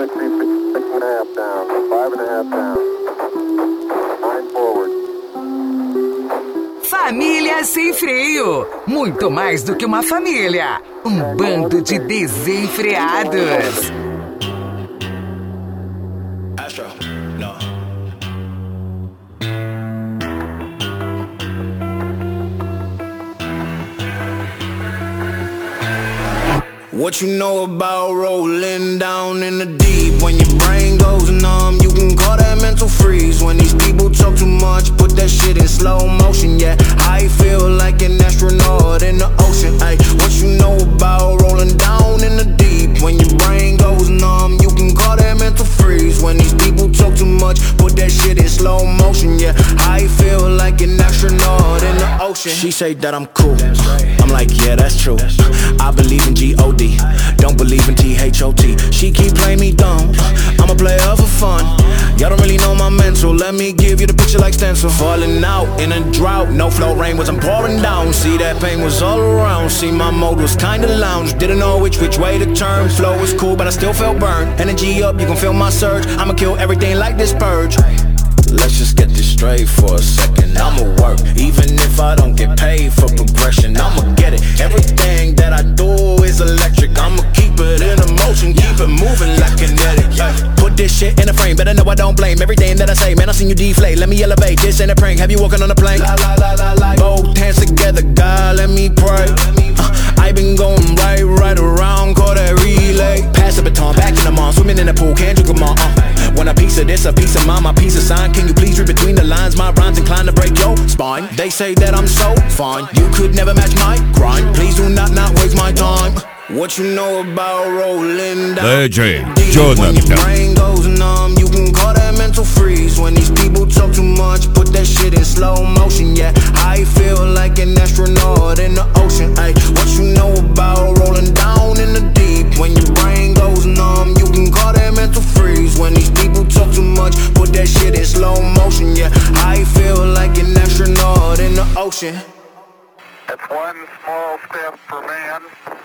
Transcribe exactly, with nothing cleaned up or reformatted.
six and a half down, five and a half down, nine forward. Família Sem Freio. Muito mais do que uma família. Um bando de desenfreados. Astro, no. What you know about rolling down in the deep? When your brain goes numb, you can call that mental freeze. When these people talk too much, put that shit in slow motion. Yeah, I feel like an astronaut in the ocean. Ay, what you know about rolling down in the deep? When your brain goes numb, you can call that mental freeze. When these people talk too much, put that shit in slow motion. Yeah, I feel like an astronaut in the ocean. She say that I'm cool, I'm like, yeah, that's true. I believe in G O D, don't believe in T H O T. She keep playing me dumb, I'm a player for fun. Y'all don't really know my mental, let me give you the picture like stencil. Falling out in a drought, no flow, rain wasn't pouring down. See, that pain was all around, see, my mode was kinda lounge. Didn't know which which way to turn, flow was cool but I still felt burned. Energy up, you can feel my surge, I'ma kill everything like this purge. Let's just get this straight for a second. I'ma work, even if I don't get paid for progression. I'ma get it, everything that I do is electric. I'ma keep it in a motion, keep it moving like kinetic. Put this shit in a frame, better know I don't blame everything that I say. Man, I seen you deflate, let me elevate. This ain't a prank, have you walking on a plane? Both hands together, God, let me pray. uh, I been going right, right around, call that relay. Pass the baton, back in the mall, swimming in the pool, can't drink them all. uh. Want a piece of this, a piece of mine, my piece of sign. Can you please read between the lines? My rhymes inclined to break your spine. They say that I'm so fine, you could never match my grind. Please do not not waste my time. What you know about rolling down? D J When your Jonathan. brain goes numb, you can call that mental freeze. When these people talk too much, put that shit in slow motion. Yeah, I feel like an astronaut in the ocean. Ay, what you know about rolling down in the deep? When your brain goes numb, you can call that mental freeze. When these people talk too much, put that shit in slow motion. Yeah, I feel like an astronaut in the ocean. That's one small step for man,